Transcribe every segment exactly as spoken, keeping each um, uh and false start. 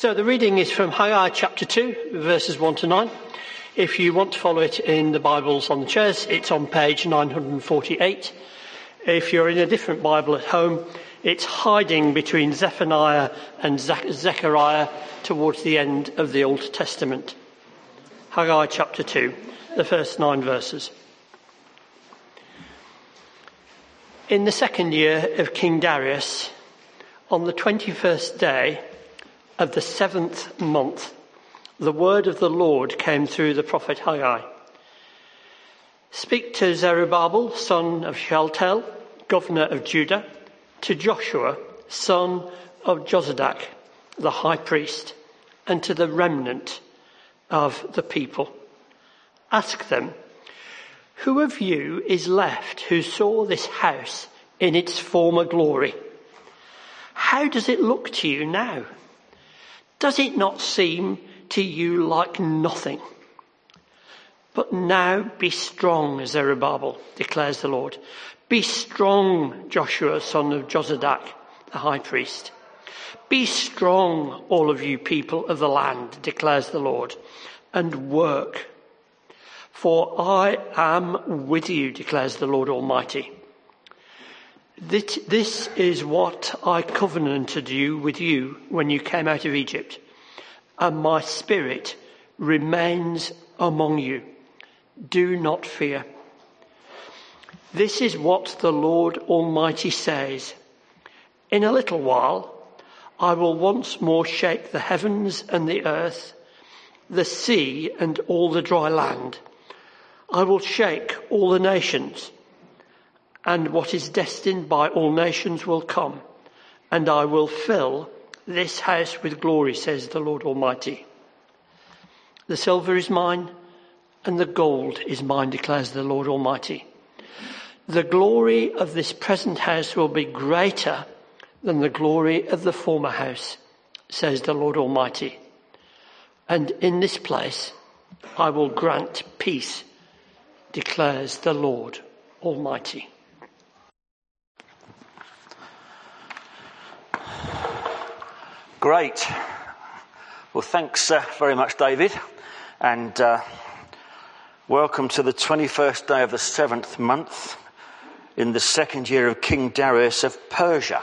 So the reading is from Haggai chapter two, verses one to nine. If you want to follow it in the Bibles on the chairs, it's on page nine forty-eight. If you're in a different Bible at home, it's hiding between Zephaniah and Zechariah towards the end of the Old Testament. Haggai chapter two, the first nine verses. In the second year of King Darius, on the twenty-first day of the seventh month, the word of the Lord came through the prophet Haggai. Speak to Zerubbabel, son of Shealtiel, governor of Judah, to Joshua, son of Jozadak, the high priest, and to the remnant of the people. Ask them, who of you is left who saw this house in its former glory? How does it look to you now? Does it not seem to you like nothing? But now be strong, Zerubbabel, declares the Lord. Be strong, Joshua, son of Jozadak, the high priest. Be strong, all of you people of the land, declares the Lord, and work. For I am with you, declares the Lord Almighty. This is what I covenanted you with you when you came out of Egypt, and my spirit remains among you. Do not fear. This is what the Lord Almighty says. In a little while, I will once more shake the heavens and the earth, the sea and all the dry land. I will shake all the nations, and what is destined by all nations will come, and I will fill this house with glory, says the Lord Almighty. The silver is mine, and the gold is mine, declares the Lord Almighty. The glory of this present house will be greater than the glory of the former house, says the Lord Almighty. And in this place I will grant peace, declares the Lord Almighty. Great. Well, thanks uh, very much, David. And uh, welcome to the twenty-first day of the seventh month in the second year of King Darius of Persia,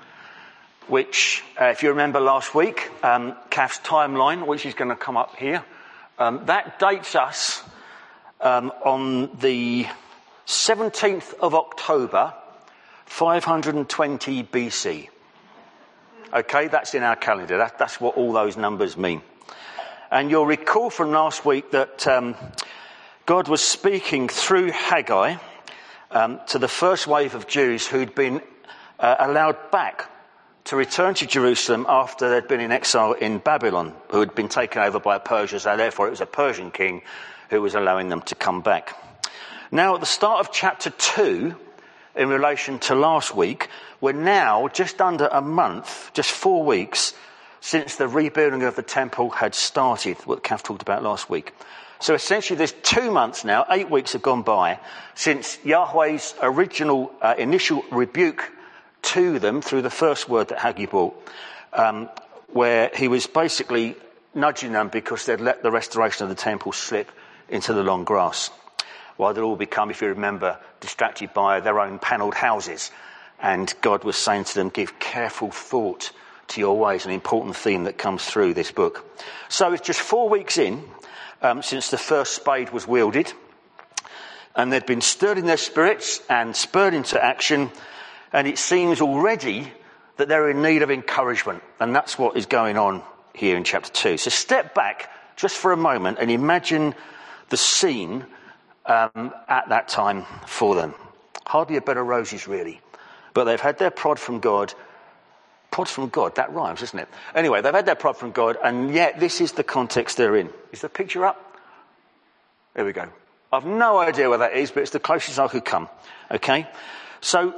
which, uh, if you remember last week, um, Kath's timeline, which is going to come up here, um, that dates us um, on the seventeenth of October, five hundred twenty B C. Okay, that's in our calendar. That, that's what all those numbers mean. And you'll recall from last week that um, God was speaking through Haggai um, to the first wave of Jews who'd been uh, allowed back to return to Jerusalem after they'd been in exile in Babylon, who had been taken over by Persia, so therefore it was a Persian king who was allowing them to come back. Now, at the start of chapter two, in relation to last week, we're now just under a month, just four weeks, since the rebuilding of the temple had started, what Kath talked about last week. So essentially there's two months now, eight weeks have gone by, since Yahweh's original uh, initial rebuke to them through the first word that Haggai brought, um, where he was basically nudging them because they'd let the restoration of the temple slip into the long grass, while they'd all become, if you remember, distracted by their own panelled houses. And God was saying to them, give careful thought to your ways, an important theme that comes through this book. So it's just four weeks in um, since the first spade was wielded, and they'd been stirred in their spirits and spurred into action, and it seems already that they're in need of encouragement, and that's what is going on here in chapter two. So step back just for a moment and imagine the scene um, at that time for them. Hardly a bed of roses, really. But they've had their prod from God. Prod from God, that rhymes, doesn't it? Anyway, they've had their prod from God, and yet this is the context they're in. Is the picture up? There we go. I've no idea where that is, but it's the closest I could come. Okay? So,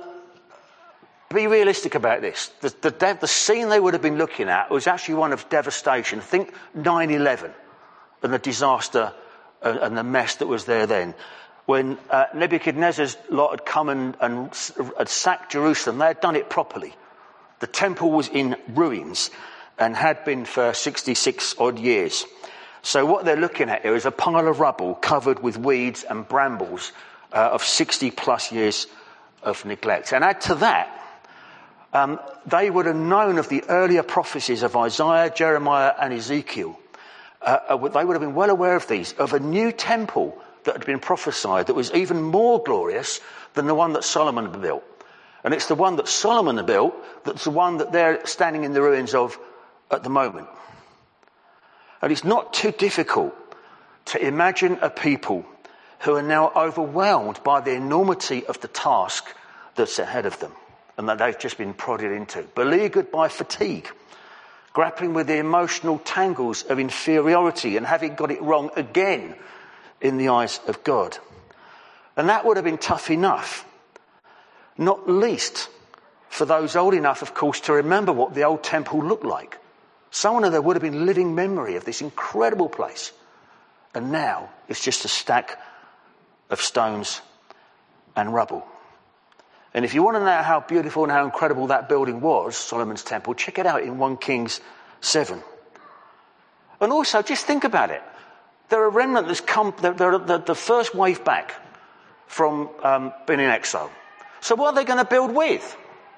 be realistic about this. The, the, the scene they would have been looking at was actually one of devastation. Think nine eleven and the disaster and, and the mess that was there then. When uh, Nebuchadnezzar's lot had come and, and had sacked Jerusalem, they had done it properly. The temple was in ruins, and had been for sixty-six odd years. So what they're looking at here is a pile of rubble covered with weeds and brambles uh, of sixty plus years of neglect. And add to that, um, they would have known of the earlier prophecies of Isaiah, Jeremiah and Ezekiel. Uh, they would have been well aware of these, of a new temple that had been prophesied that was even more glorious than the one that Solomon had built. And it's the one that Solomon had built that's the one that they're standing in the ruins of at the moment. And it's not too difficult to imagine a people who are now overwhelmed by the enormity of the task that's ahead of them and that they've just been prodded into, beleaguered by fatigue, grappling with the emotional tangles of inferiority and having got it wrong again in the eyes of God. And that would have been tough enough, not least for those old enough, of course, to remember what the old temple looked like. Someone of them would have been living memory of this incredible place. And now it's just a stack of stones and rubble. And if you want to know how beautiful and how incredible that building was, Solomon's temple, check it out in First Kings seven. And also, just think about it. They're a remnant that's come, they're, they're the, the first wave back from um, being in exile. So what are they going to build with?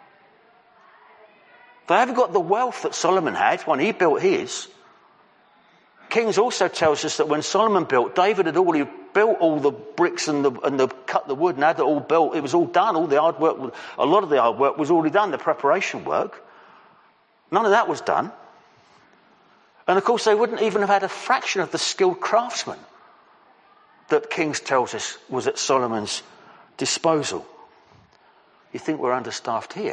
They haven't got the wealth that Solomon had when he built his. Kings also tells us that when Solomon built, David had already built all the bricks and the, and the cut the wood and had it all built. It was all done. All the hard work, a lot of the hard work was already done, the preparation work. None of that was done. And of course, they wouldn't even have had a fraction of the skilled craftsmen that Kings tells us was at Solomon's disposal. You think we're understaffed here.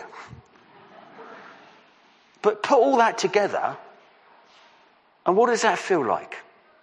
But put all that together, and what does that feel like?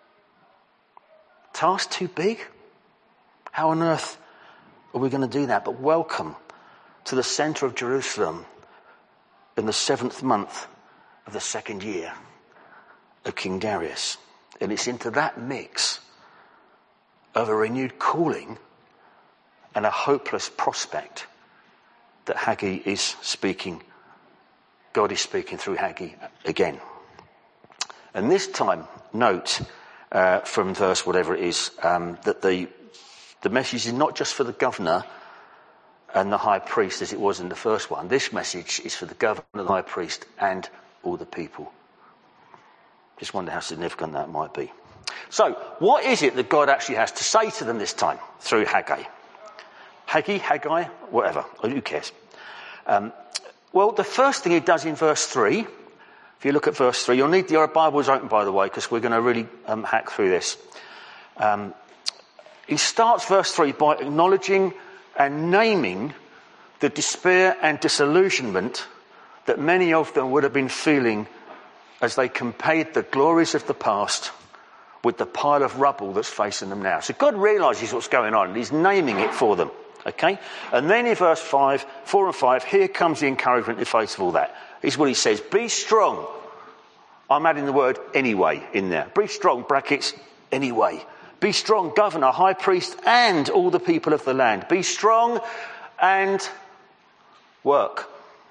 Task too big? How on earth are we going to do that? But welcome to the centre of Jerusalem in the seventh month of the second year of King Darius. And it's into that mix of a renewed calling and a hopeless prospect that Haggai is speaking. God is speaking through Haggai again. And this time, note uh, from verse whatever it is, um, that the the message is not just for the governor and the high priest as it was in the first one. This message is for the governor, the high priest and all the people. Just wonder how significant that might be. So, what is it that God actually has to say to them this time through Haggai? Haggai, Haggai, whatever, who cares? Um, well, the first thing he does in verse three, if you look at verse three, you'll need your Bibles open, by the way, because we're going to really um, hack through this. Um, he starts verse three by acknowledging and naming the despair and disillusionment that many of them would have been feeling as they compared the glories of the past with the pile of rubble that's facing them now. So God realises what's going on and he's naming it for them. Okay? And then in verse five, four and five, here comes the encouragement in the face of all that. Here's what he says. Be strong. I'm adding the word anyway in there. Be strong, brackets, anyway. Be strong, governor, high priest, and all the people of the land. Be strong and work.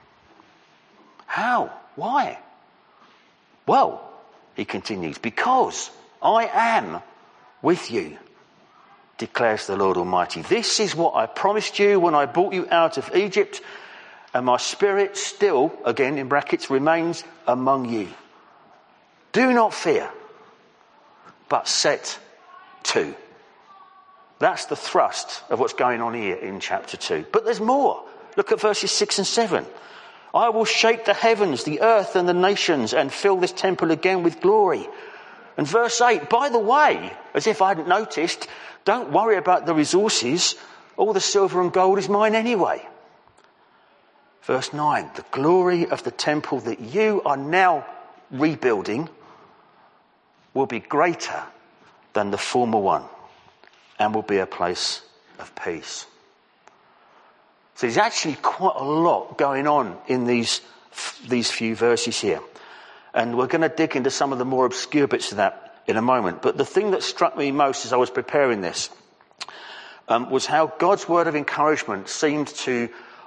How? Why? Well, he continues, because I am with you, declares the Lord Almighty. This is what I promised you when I brought you out of Egypt, and my spirit still, again in brackets, remains among you. Do not fear, but set to. That's the thrust of what's going on here in chapter two. But there's more. Look at verses six and seven. I will shake the heavens, the earth and the nations and fill this temple again with glory. And verse eight, by the way, as if I hadn't noticed, don't worry about the resources. All the silver and gold is mine anyway. Verse nine, the glory of the temple that you are now rebuilding will be greater than the former one and will be a place of peace. So there's actually quite a lot going on in these these few verses here. And we're going to dig into some of the more obscure bits of that in a moment. But the thing that struck me most as I was preparing this um, was how God's word of encouragement seemed to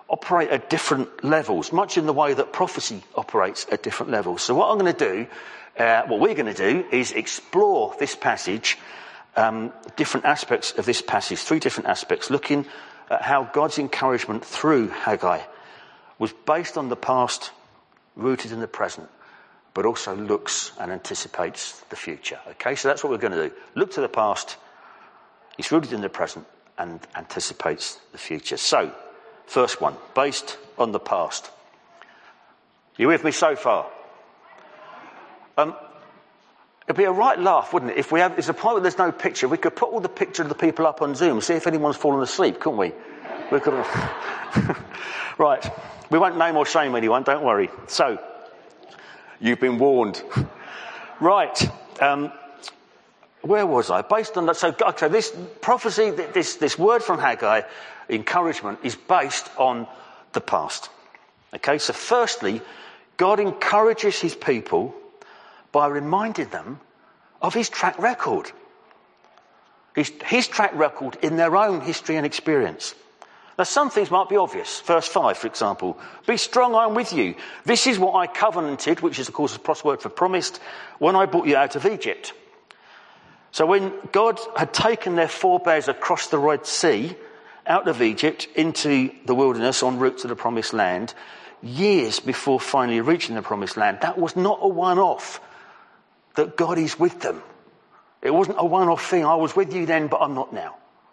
operate at different levels, much in the way that prophecy operates at different levels. So what I'm going to do, uh, what we're going to do is explore this passage, um, different aspects of this passage, three different aspects, looking at how God's encouragement through Haggai was based on the past, rooted in the present, but also looks and anticipates the future. Okay, so that's what we're going to do. Look to the past, it's rooted in the present, and anticipates the future. So, first one, based on the past. You with me so far? Um, it'd be a right laugh, wouldn't it? If we have, there's a point where there's no picture, we could put all the picture of the people up on Zoom, see if anyone's fallen asleep, couldn't we? We could have... Right, we won't name or shame anyone, don't worry. So, you've been warned. Right, um, where was I? Based on that, so okay, this prophecy, this, this word from Haggai, encouragement, is based on the past. Okay, so firstly, God encourages his people by reminding them of his track record. His, his track record in their own history and experience. Now, some things might be obvious. Verse five, for example. Be strong, I am with you. This is what I covenanted, which is, of course, a cross word for promised, when I brought you out of Egypt. So when God had taken their forebears across the Red Sea, out of Egypt, into the wilderness, en route to the promised land, years before finally reaching the promised land, that was not a one-off, that God is with them. It wasn't a one-off thing. I was with you then, but I'm not now.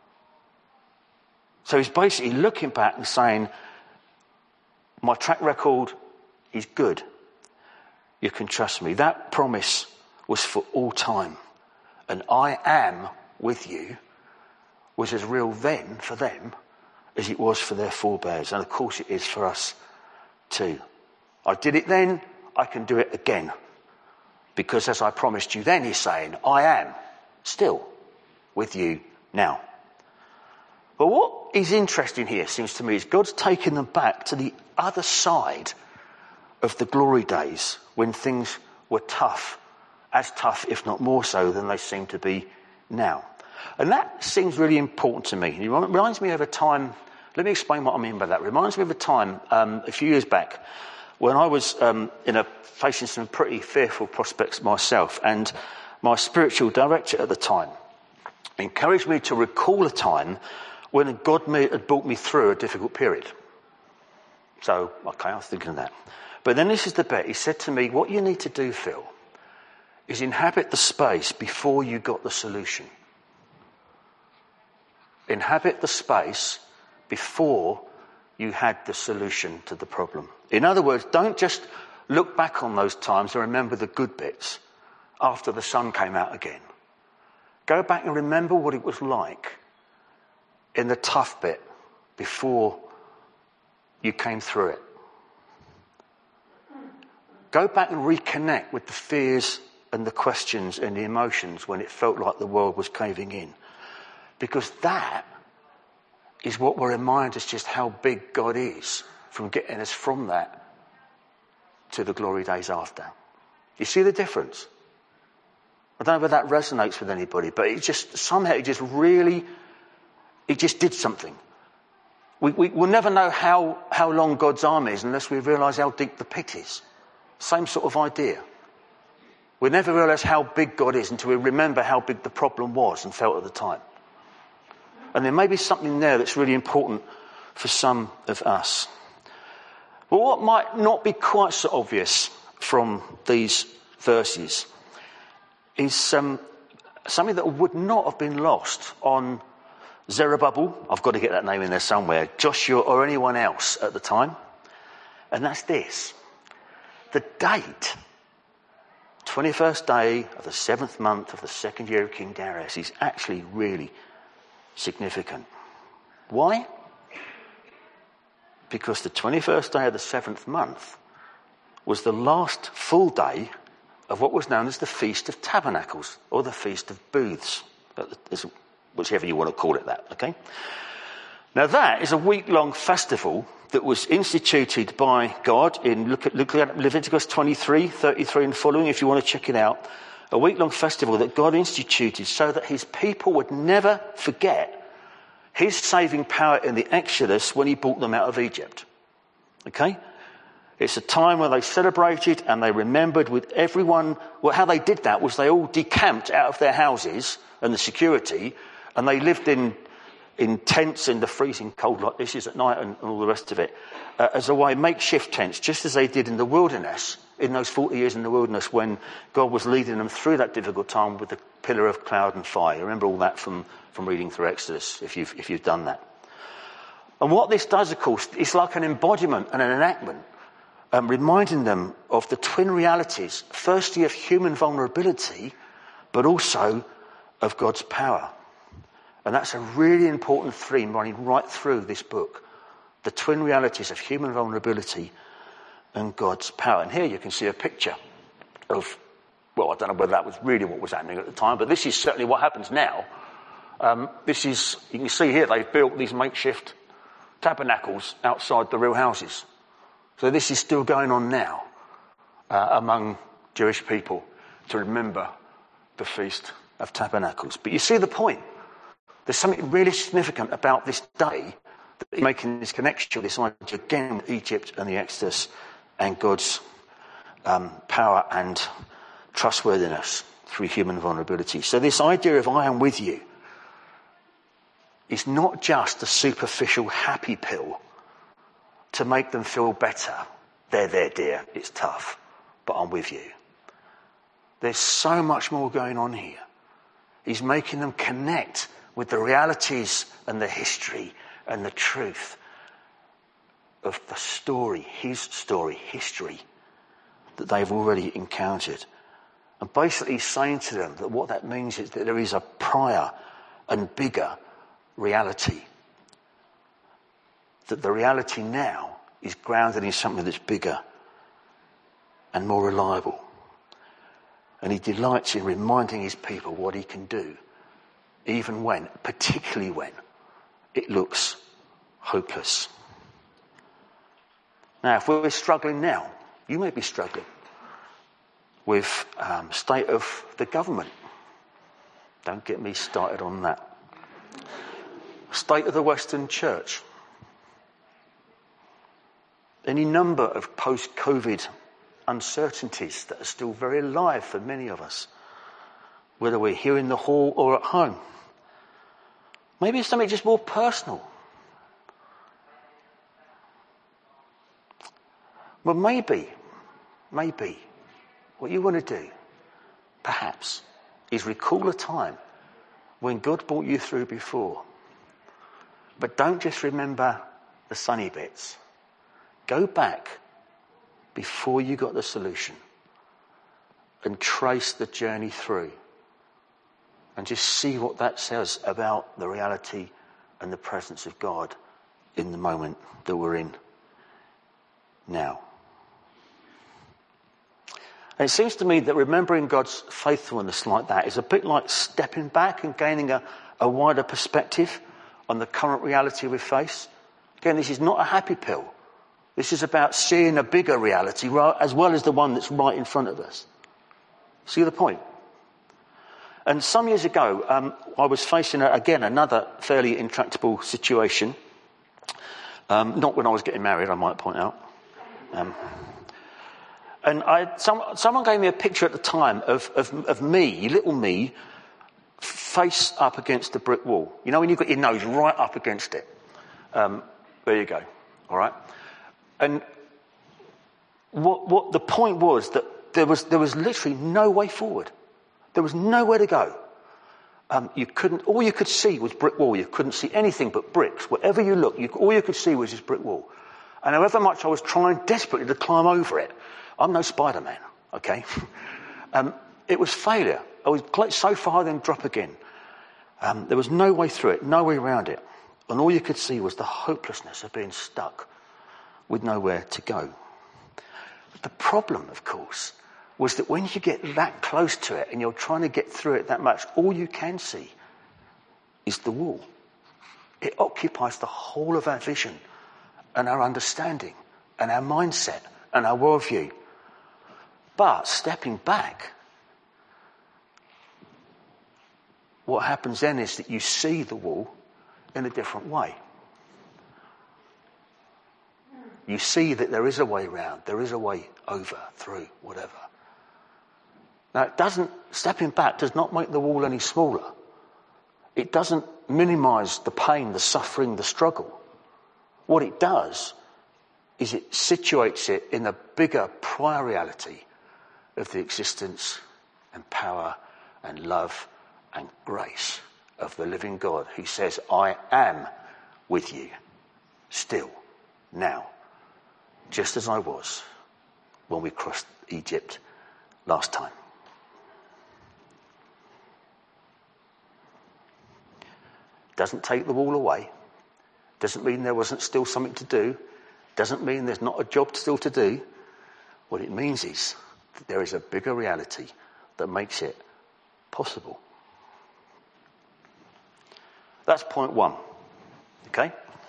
So he's basically looking back and saying, my track record is good. You can trust me. That promise was for all time. And I am with you was as real then for them as it was for their forebears. And of course it is for us too. I did it then, I can do it again. Because as I promised you then, he's saying, I am still with you now. But what is interesting here, seems to me, is God's taken them back to the other side of the glory days when things were tough, as tough, if not more so, than they seem to be now. And that seems really important to me. It reminds me of a time, let me explain what I mean by that. It reminds me of a time um, a few years back when I was um, in a, facing some pretty fearful prospects myself, and my spiritual director at the time encouraged me to recall a time when God had brought me through a difficult period. So, okay, I was thinking of that. But then this is the bit. He said to me, what you need to do, Phil, is inhabit the space before you got the solution. Inhabit the space before you had the solution to the problem. In other words, don't just look back on those times and remember the good bits after the sun came out again. Go back and remember what it was like in the tough bit before you came through it. Go back and reconnect with the fears and the questions and the emotions when it felt like the world was caving in. Because that is what will remind us just how big God is from getting us from that to the glory days after. You see the difference? I don't know whether that resonates with anybody, but it just, somehow it just really, it just did something. We, we, we'll never know how, how long God's arm is unless we realise how deep the pit is. Same sort of idea. We'll never realise how big God is until we remember how big the problem was and felt at the time. And there may be something there that's really important for some of us. But what might not be quite so obvious from these verses is um, something that would not have been lost on Zerubbabel, I've got to get that name in there somewhere, Joshua or anyone else at the time. And that's this. The date, twenty-first day of the seventh month of the second year of King Darius, is actually really significant. Why? Because the twenty-first day of the seventh month was the last full day of what was known as the Feast of Tabernacles, or the Feast of Booths, whichever you want to call it that, okay? Now that is a week-long festival that was instituted by God in, look at, look at Leviticus twenty-three, thirty-three and following, if you want to check it out. A week-long festival that God instituted so that his people would never forget his saving power in the Exodus when he brought them out of Egypt. Okay? It's a time where they celebrated and they remembered with everyone. Well, how they did that was they all decamped out of their houses and the security, and they lived in in tents in the freezing cold like this is at night and, and all the rest of it, uh, as a way, makeshift tents, just as they did in the wilderness, in those forty years in the wilderness when God was leading them through that difficult time with the pillar of cloud and fire. You remember all that from, from reading through Exodus, if you've, if you've done that. And what this does, of course, is like an embodiment and an enactment, um, reminding them of the twin realities, firstly of human vulnerability, but also of God's power. And that's a really important theme running right through this book. The twin realities of human vulnerability and God's power. And here you can see a picture of, well, I don't know whether that was really what was happening at the time, but this is certainly what happens now. Um, this is, you can see here, they've built these makeshift tabernacles outside the real houses. So this is still going on now uh, among Jewish people to remember the Feast of Tabernacles. But you see the point. There's something really significant about this day that is making this connection with this idea again with Egypt and the Exodus and God's um, power and trustworthiness through human vulnerability. So this idea of I am with you is not just a superficial happy pill to make them feel better. There, there, dear, it's tough, but I'm with you. There's so much more going on here. He's making them connect with the realities and the history and the truth of the story, his story, history, that they've already encountered. And basically saying to them that what that means is that there is a prior and bigger reality. That the reality now is grounded in something that's bigger and more reliable. And he delights in reminding his people what he can do, even when, particularly when, it looks hopeless. Now, if we're struggling now, you may be struggling with um, state of the government. Don't get me started on that. State of the Western Church. Any number of post-COVID uncertainties that are still very alive for many of us, whether we're here in the hall or at home. Maybe it's something just more personal. Well, maybe, maybe, what you want to do, perhaps, is recall a time when God brought you through before. But don't just remember the sunny bits. Go back before you got the solution and trace the journey through. And just see what that says about the reality and the presence of God in the moment that we're in now. And it seems to me that remembering God's faithfulness like that is a bit like stepping back and gaining a, a wider perspective on the current reality we face. Again, this is not a happy pill. This is about seeing a bigger reality as well as the one that's right in front of us. See the point? And some years ago, um, I was facing, a, again, another fairly intractable situation. Um, not when I was getting married, I might point out. Um, and I, some, someone gave me a picture at the time of, of, of me, little me, face up against a brick wall. You know when you've got your nose right up against it? Um, there you go. All right? And what, what the point was that there was, there was literally no way forward. There was nowhere to go. Um, you couldn't. All you could see was brick wall. You couldn't see anything but bricks. Wherever you looked, you, all you could see was this brick wall. And however much I was trying desperately to climb over it, I'm no Spider-Man, okay? um, it was failure. I was so far, then drop again. Um, there was no way through it, no way around it. And all you could see was the hopelessness of being stuck with nowhere to go. But the problem, of course, was that when you get that close to it and you're trying to get through it that much, all you can see is the wall. It occupies the whole of our vision and our understanding and our mindset and our worldview. But stepping back, what happens then is that you see the wall, in a different way. You see that there is a way round, there is a way over, through, whatever. Now, it doesn't, stepping back does not make the wall any smaller. It doesn't minimise the pain, the suffering, the struggle. What it does is it situates it in the bigger prior reality of the existence and power and love and grace of the living God who says, I am with you still, now, just as I was when we crossed Egypt last time. Doesn't take the wall away. Doesn't mean there wasn't still something to do. Doesn't mean there's not a job still to do. What it means is that there is a bigger reality that makes it possible. That's point one. Okay?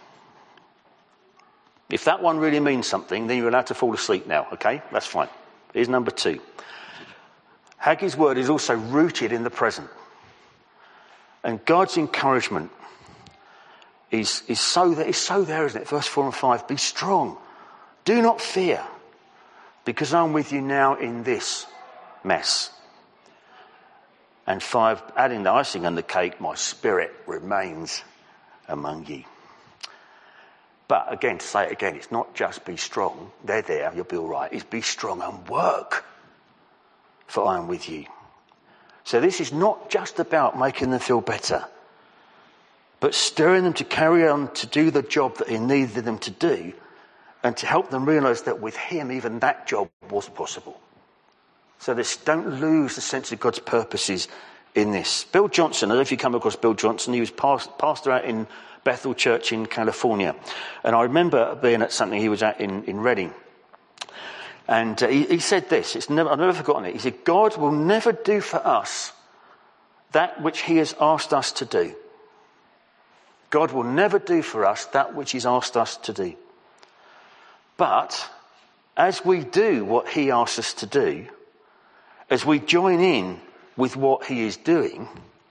If that one really means something, then you're allowed to fall asleep now. Okay? That's fine. Here's number two. Haggai's word is also rooted in the present. And God's encouragement is, is, so there, is so there, isn't it? Verse four and five, be strong. Do not fear, because I'm with you now in this mess. And five, adding the icing on the cake, my spirit remains among you. But again, to say it again, it's not just be strong. They're there, you'll be all right. It's be strong and work, for I am with you. So this is not just about making them feel better, but stirring them to carry on to do the job that he needed them to do, and to help them realise that with him, even that job was possible. So this, don't lose the sense of God's purposes in this. Bill Johnson, I don't know if you come across Bill Johnson, he was past, pastor out in Bethel Church in California. And I remember being at something he was at in, in Reading. And uh, he, he said this, it's never, I've never forgotten it. He said, God will never do for us that which he has asked us to do. God will never do for us that which he's asked us to do. But as we do what he asks us to do, as we join in with what he is doing,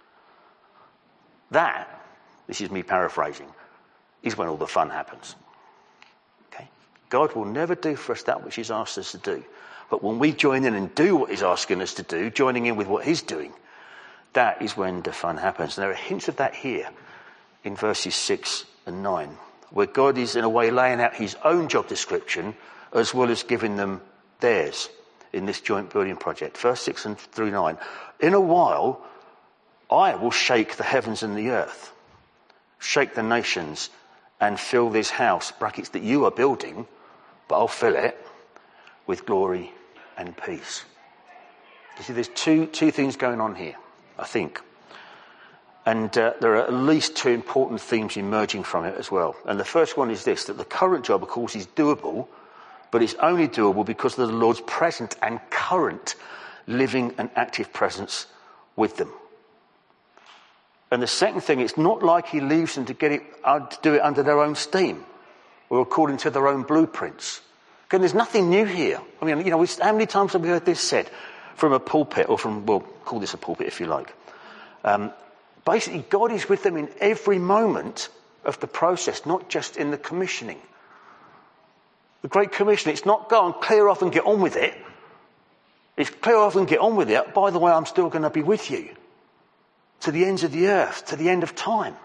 that, this is me paraphrasing, is when all the fun happens. Okay? God will never do for us that which he's asked us to do. But when we join in and do what he's asking us to do, joining in with what he's doing, that is when the fun happens. And there are hints of that here in verses six and nine, where God is in a way laying out his own job description as well as giving them theirs in this joint building project. Verse six and through nine. In a while, I will shake the heavens and the earth, shake the nations and fill this house, brackets, that you are building, but I'll fill it with glory and peace. You see, there's two, two things going on here, I think. And uh, there are at least two important themes emerging from it as well. And the first one is this, that the current job, of course, is doable, but it's only doable because of the Lord's present and current living and active presence with them. And the second thing, it's not like he leaves them to get it, uh, to do it under their own steam or according to their own blueprints. Again, there's nothing new here. I mean, you know, how many times have we heard this said from a pulpit or from, well, call this a pulpit if you like. Um, basically, God is with them in every moment of the process, not just in the commissioning. The Great Commission, it's not go and clear off and get on with it. It's clear off and get on with it. By the way, I'm still going to be with you to the ends of the earth, to the end of time.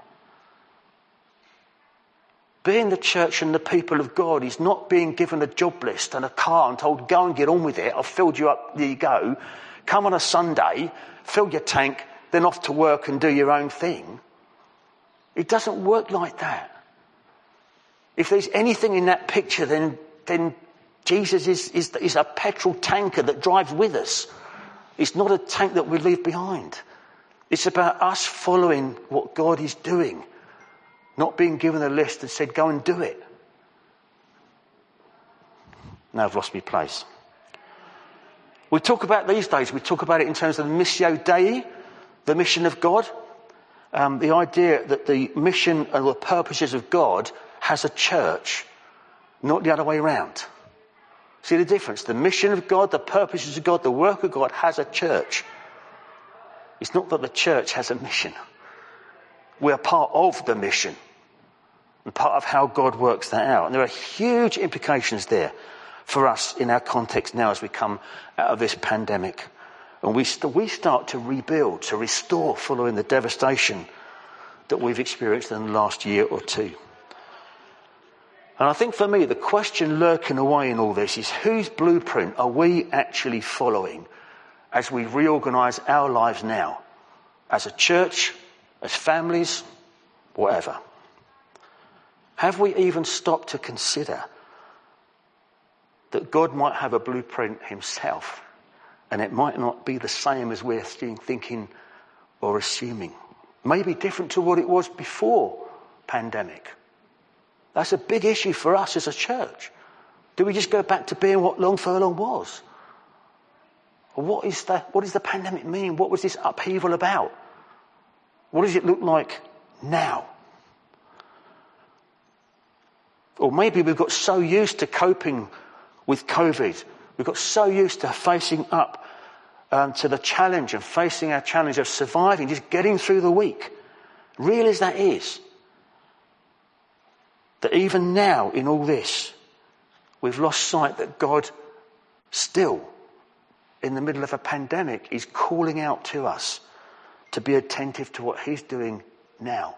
Being the church and the people of God is not being given a job list and a car and told, go and get on with it. I've filled you up, there you go. Come on a Sunday, fill your tank, then off to work and do your own thing. It doesn't work like that. If there's anything in that picture, then then Jesus is, is, is a petrol tanker that drives with us. It's not a tank that we leave behind. It's about us following what God is doing, not being given a list and said, go and do it. Now I've lost my place. We talk about these days, we talk about it in terms of the Missio Dei, the mission of God. Um, the idea that the mission and the purposes of God has a church, not the other way around. See the difference? The mission of God, the purposes of God, the work of God has a church. It's not that the church has a mission. We are part of the mission and part of how God works that out. And there are huge implications there for us in our context now as we come out of this pandemic. And we, st- we start to rebuild, to restore following the devastation that we've experienced in the last year or two. And I think for me, the question lurking away in all this is, whose blueprint are we actually following as we reorganise our lives now, as a church, as families, whatever? Have we even stopped to consider that God might have a blueprint himself, and it might not be the same as we're thinking or assuming? Maybe different to what it was before pandemic. That's a big issue for us as a church. Do we just go back to being what Long Furlong was? Or what is the, what does the pandemic mean? What was this upheaval about? What does it look like now? Or maybe we've got so used to coping with COVID. We've got so used to facing up um, to the challenge and facing our challenge of surviving, just getting through the week. Real as that is, that even now in all this, we've lost sight that God still, in the middle of a pandemic, is calling out to us to be attentive to what he's doing now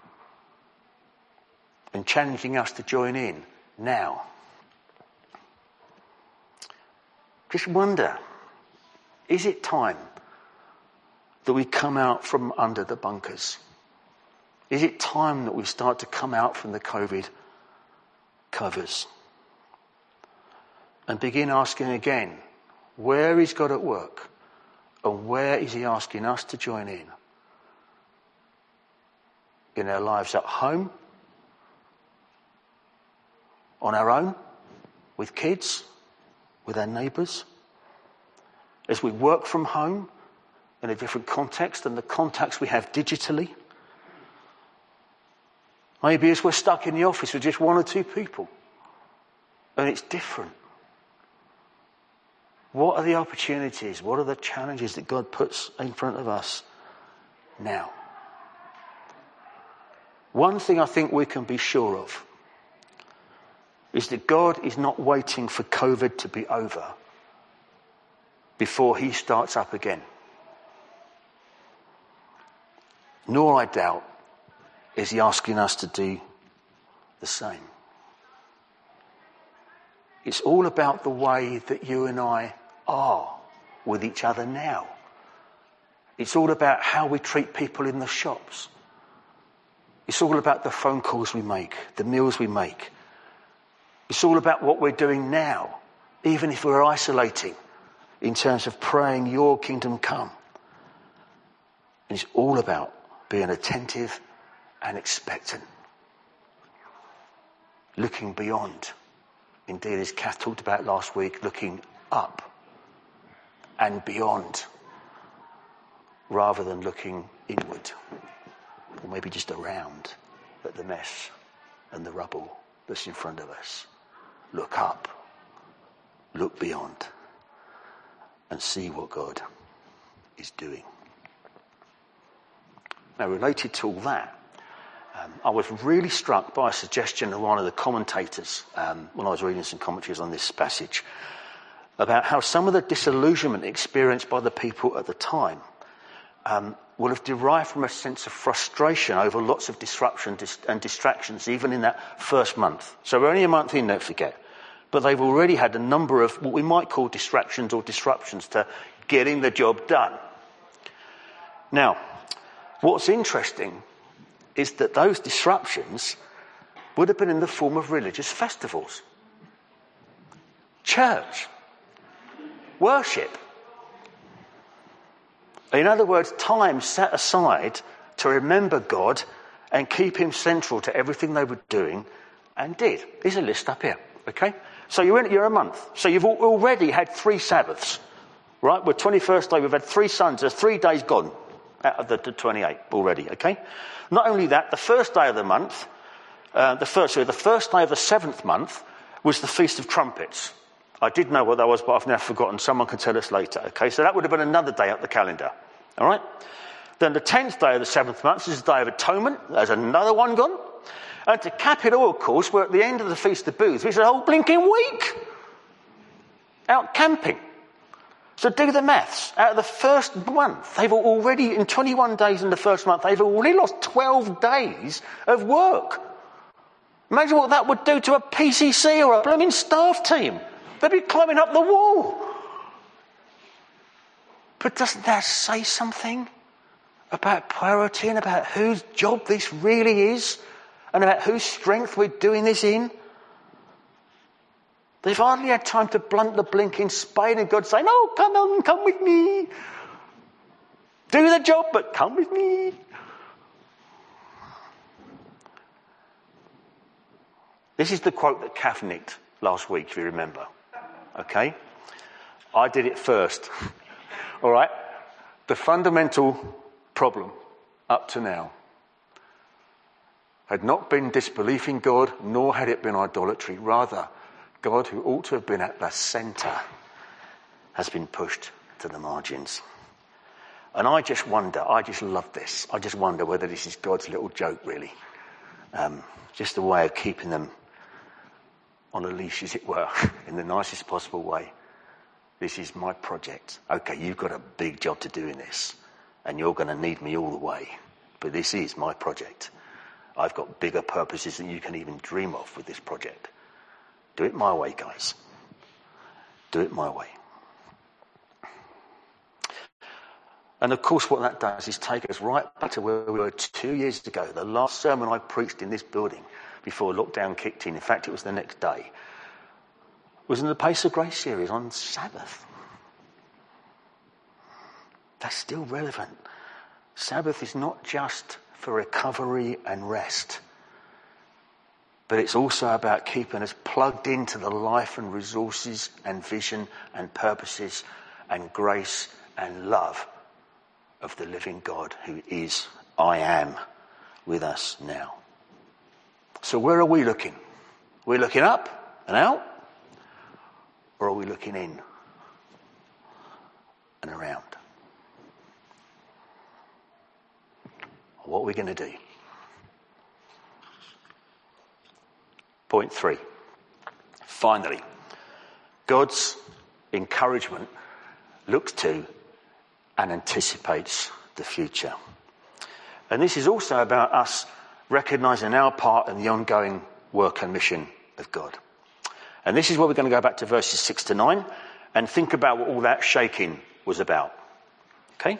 and challenging us to join in now. Just wonder, is it time that we come out from under the bunkers? Is it time that we start to come out from the COVID covers and begin asking again, where is God at work and where is he asking us to join in? In our lives at home, on our own, with kids, with our neighbours, as we work from home in a different context than the contacts we have digitally. Maybe as we're stuck in the office with just one or two people and it's different. What are the opportunities? What are the challenges that God puts in front of us now? One thing I think we can be sure of is that God is not waiting for COVID to be over before he starts up again. Nor, I doubt, is he asking us to do the same. It's all about the way that you and I are with each other now. It's all about how we treat people in the shops. It's all about the phone calls we make, the meals we make. It's all about what we're doing now, even if we're isolating, in terms of praying your kingdom come. And it's all about being attentive and expectant. Looking beyond. Indeed, as Kath talked about last week, looking up and beyond, rather than looking inward, or maybe just around at the mess and the rubble that's in front of us. Look up, look beyond, and see what God is doing. Now, related to all that, um, I was really struck by a suggestion of one of the commentators um, when I was reading some commentaries on this passage about how some of the disillusionment experienced by the people at the time um, will have derived from a sense of frustration over lots of disruption and distractions, even in that first month. So we're only a month in, don't forget. But they've already had a number of what we might call distractions or disruptions to getting the job done. Now, what's interesting is that those disruptions would have been in the form of religious festivals, church, worship. In other words, time set aside to remember God and keep him central to everything they were doing and did. There's a list up here, okay? So you're in, you're a month. So you've already had three Sabbaths, right? We're twenty-first day, we've had three Sundays, there's three days gone out of the, the twenty-eight already, okay? Not only that, the first day of the month, uh, the first, sorry, the first day of the seventh month was the Feast of Trumpets. I did know what that was, but I've now forgotten. Someone can tell us later, okay? So that would have been another day up the calendar, all right? Then the tenth day of the seventh month is the Day of Atonement. There's another one gone. And to cap it all, of course, we're at the end of the Feast of Booths, which is a whole blinking week out camping. So do the maths. Out of the first month, they've already, in twenty-one days in the first month, they've already lost twelve days of work. Imagine what that would do to a P C C or a blooming staff team. They'd be climbing up the wall. But doesn't that say something about priority and about whose job this really is and about whose strength we're doing this in? They've hardly had time to blunt the blinking spade and God's saying, "Oh, come on, come with me. Do the job, but come with me." This is the quote that Kath nicked last week, if you remember. Okay? I did it first. All right? The fundamental problem up to now had not been disbelief in God, nor had it been idolatry. Rather, God, who ought to have been at the centre, has been pushed to the margins. And I just wonder, I just love this, I just wonder whether this is God's little joke, really. Um, just a way of keeping them on a leash, as it were, in the nicest possible way. This is my project. Okay, you've got a big job to do in this, and you're going to need me all the way. But this is my project. I've got bigger purposes than you can even dream of with this project. Do it my way, guys. Do it my way. And of course what that does is take us right back to where we were two years ago. The last sermon I preached in this building before lockdown kicked in, in fact it was the next day, was in the Pace of Grace series on Sabbath. That's still relevant. Sabbath is not just for recovery and rest, but it's also about keeping us plugged into the life and resources and vision and purposes and grace and love of the living God who is, I am, with us now. So where are we looking? Are we looking up and out? Or are we looking in and around? What are we going to do? Point three. Finally, God's encouragement looks to and anticipates the future. And this is also about us recognising our part in the ongoing work and mission of God. And this is where we're going to go back to verses six to nine and think about what all that shaking was about. Okay?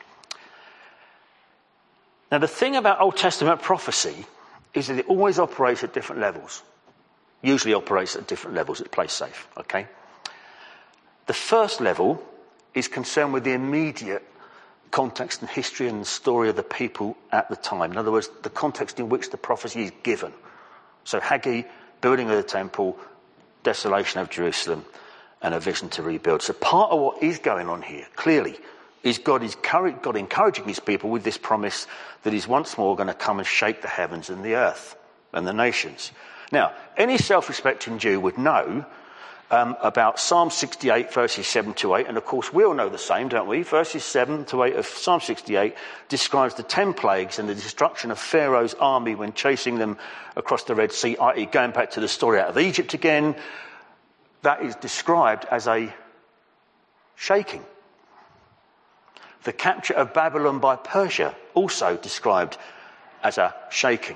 Now the thing about Old Testament prophecy is that it always operates at different levels. Usually operates at different levels. It plays safe. Okay? The first level is concerned with the immediate context and history and story of the people at the time. In other words, the context in which the prophecy is given. So Haggai, building of the temple, desolation of Jerusalem, and a vision to rebuild. So part of what is going on here, clearly, is God is God encouraging his people with this promise that he's once more going to come and shake the heavens and the earth and the nations. Now, any self-respecting Jew would know um, about Psalm sixty-eight, verses seven to eight, and of course we all know the same, don't we? Verses seven to eight of Psalm sixty-eight describes the ten plagues and the destruction of Pharaoh's army when chasing them across the Red Sea, that is going back to the story out of Egypt again. That is described as a shaking. The capture of Babylon by Persia, also described as a shaking.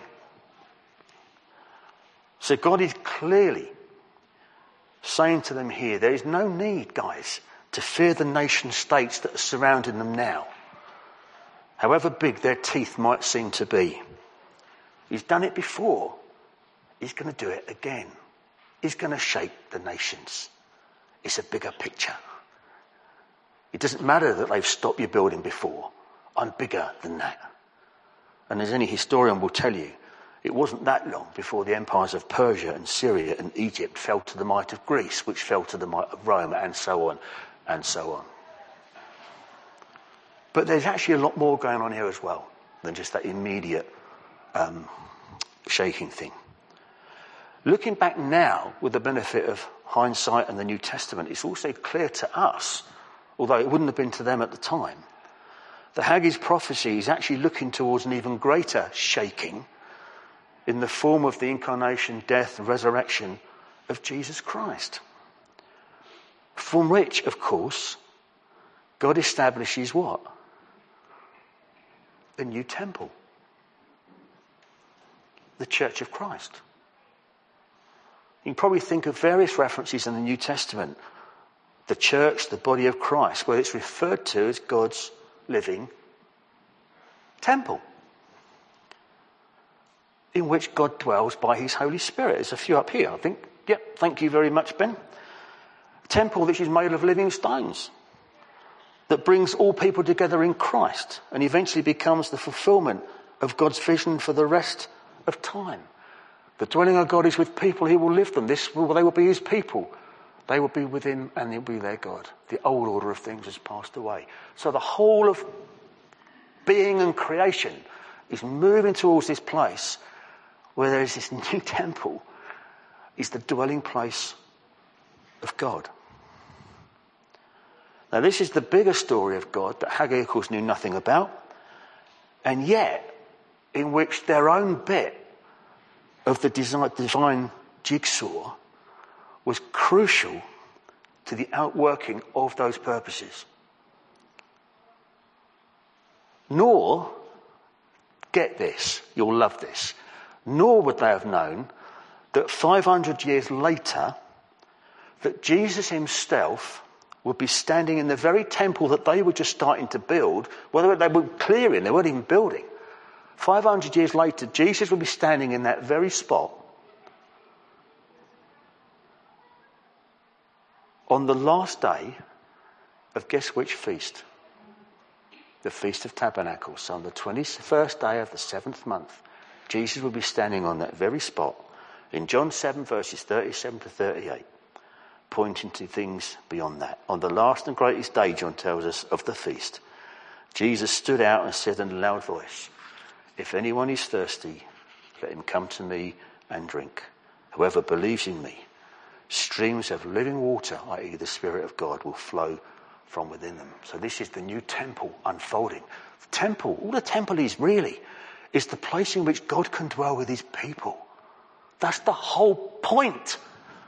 So God is clearly saying to them here, there is no need, guys, to fear the nation states that are surrounding them now, however big their teeth might seem to be. He's done it before. He's going to do it again. He's going to shake the nations. It's a bigger picture. It doesn't matter that they've stopped your building before. I'm bigger than that. And as any historian will tell you, it wasn't that long before the empires of Persia and Syria and Egypt fell to the might of Greece, which fell to the might of Rome, and so on, and so on. But there's actually a lot more going on here as well than just that immediate um, shaking thing. Looking back now, with the benefit of hindsight and the New Testament, it's also clear to us, although it wouldn't have been to them at the time, The Haggai's prophecy is actually looking towards an even greater shaking in the form of the incarnation, death, and resurrection of Jesus Christ. From which, of course, God establishes what? A new temple. The Church of Christ. You can probably think of various references in the New Testament. The church, the body of Christ, where it's referred to as God's living temple, in which God dwells by his Holy Spirit. There's a few up here, I think. Yep, thank you very much, Ben. A temple which is made of living stones, that brings all people together in Christ and eventually becomes the fulfillment of God's vision for the rest of time. The dwelling of God is with people, he will live them. This will, they will be his people. They will be with him and he'll be their God. The old order of things has passed away. So the whole of being and creation is moving towards this place where there is this new temple, is the dwelling place of God. Now this is the bigger story of God that Haggai of course knew nothing about, and yet in which their own bit of the divine jigsaw was crucial to the outworking of those purposes. Nor, get this, you'll love this, nor would they have known that five hundred years later, that Jesus himself would be standing in the very temple that they were just starting to build, whether they were clearing, they weren't even building. five hundred years later, Jesus would be standing in that very spot on the last day of guess which feast? The Feast of Tabernacles. So on the twenty-first day of the seventh month, Jesus will be standing on that very spot in John seven verses thirty-seven to thirty-eight, pointing to things beyond that. On the last and greatest day, John tells us, of the feast, Jesus stood out and said in a loud voice, "If anyone is thirsty, let him come to me and drink. Whoever believes in me, streams of living water, that is the Spirit of God, will flow from within them." So this is the new temple unfolding. The temple, all the temple is really, is the place in which God can dwell with his people. That's the whole point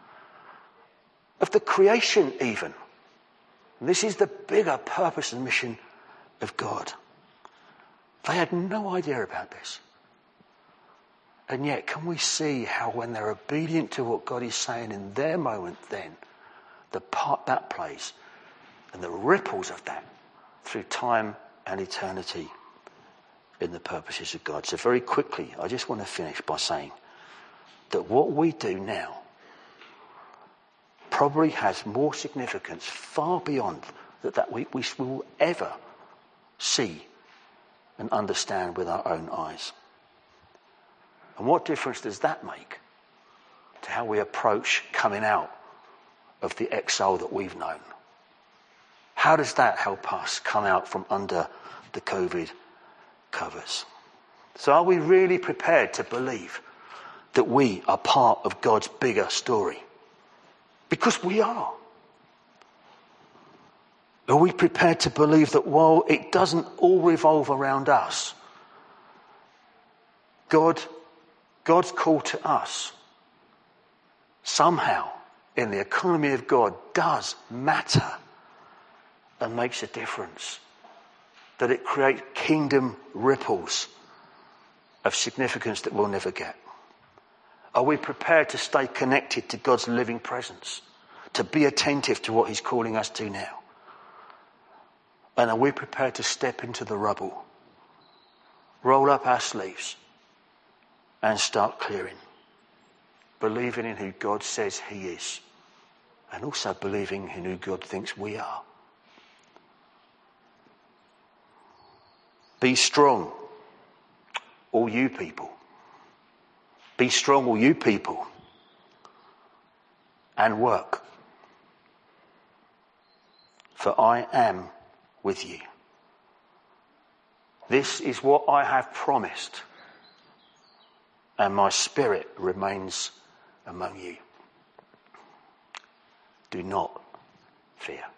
of the creation even. And this is the bigger purpose and mission of God. They had no idea about this. And yet, can we see how when they're obedient to what God is saying in their moment then, the part that plays and the ripples of that through time and eternity in the purposes of God. So very quickly, I just want to finish by saying that what we do now probably has more significance far beyond that, that we, we will ever see and understand with our own eyes. And what difference does that make to how we approach coming out of the exile that we've known? How does that help us come out from under the COVID covers? So are we really prepared to believe that we are part of God's bigger story? Because we are. Are we prepared to believe that while it doesn't all revolve around us, God, God's call to us somehow in the economy of God does matter and makes a difference? That it creates kingdom ripples of significance that we'll never get? Are we prepared to stay connected to God's living presence? To be attentive to what he's calling us to now? And are we prepared to step into the rubble, roll up our sleeves and start clearing? Believing in who God says he is and also believing in who God thinks we are. Be strong, all you people. Be strong, all you people. And work. For I am with you. This is what I have promised. And my spirit remains among you. Do not fear.